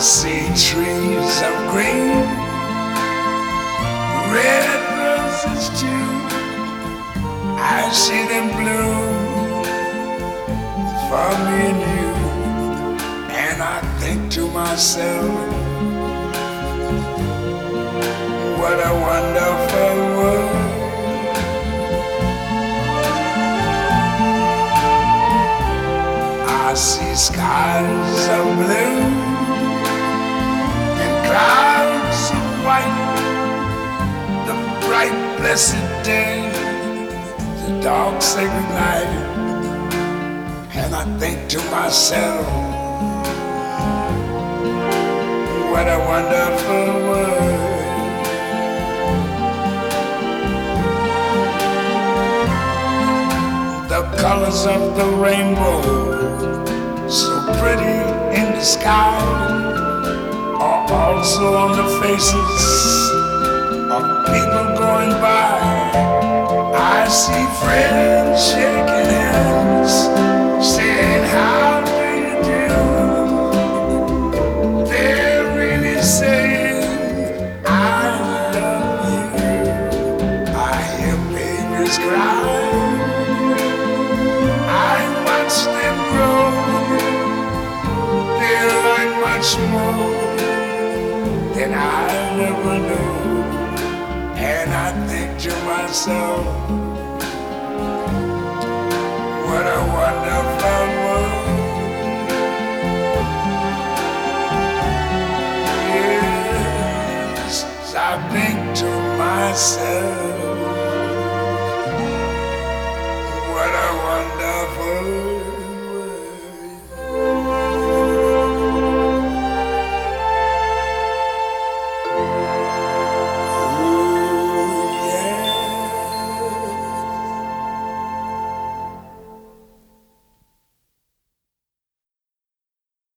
see trees of green, red roses too. I see them bloom for me and you. And I think to myself, what a wonderful world. I see skies of blue and clouds of white, the bright blessed day, the dark sacred night. And I think to myself, what a wonderful world. The colors of the rainbow, so pretty in the sky, are also on the faces of people going by. I see friends shaking hands, saying, how do you do? They're really saying, I love you. I hear babies cry, I watch them grow. They learn much more than I never knew. And I think to myself,